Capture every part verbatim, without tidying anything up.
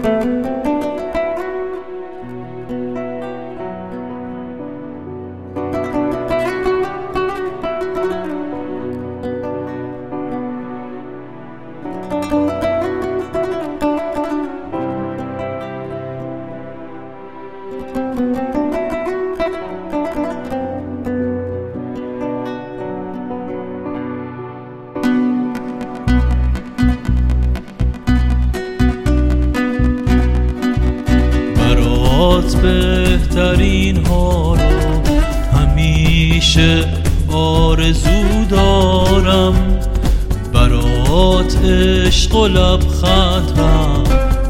بهترین ها رو همیشه آرزو دارم، برات عشق و لبخند هم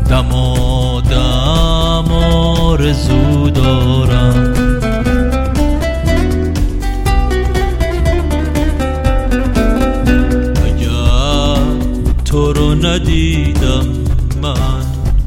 دمادم آرزو دارم. اگر تو رو ندیدم من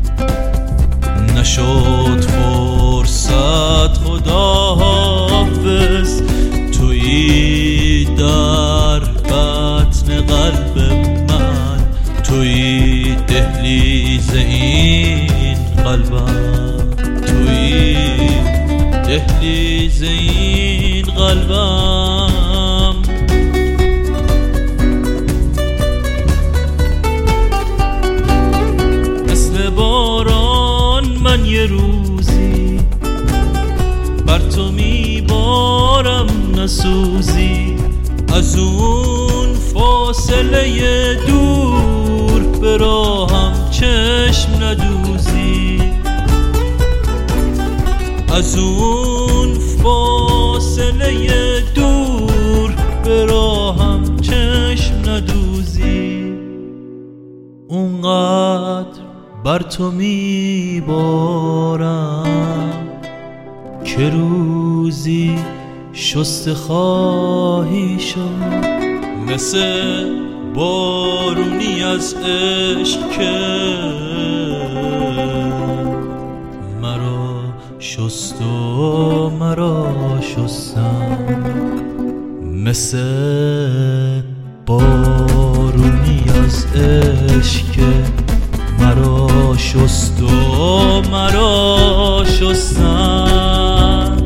نشد فرصت، خدا حافظ. تویی در بطن قلب من، تویی دهلیز این قلبم، تویی دهلیز این قلبم. مثل باران من یه روزی بر تو میبارم نسوزی، از اون فاصله دور به راهم چشم ندوزی، از اون فاصله دور به راهم چشم ندوزی. اونقدر بر تو میبارم که روزی شسته خواهی شد، مثل بارونی از عشق که مرا شست و مرا شستم، مثل بارونی از عشق که مرا شست و مرا شستم.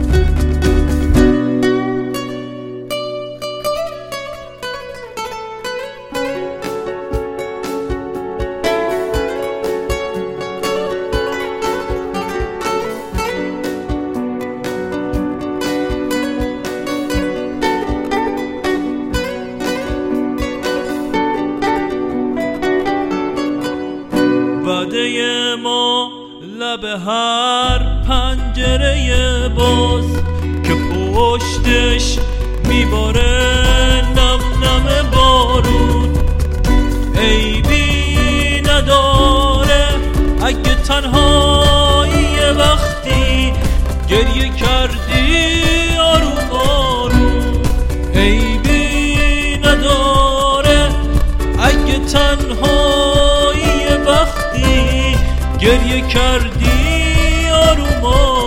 وعده ما لب هر پنجره باز که پشتش میباره نم نم بارون، عیبی نداره اگه تنهایی وقتی گریه کردی آروم آروم، عیبی نداره اگه تنهایی وقتی گریه کردی آروم آروم.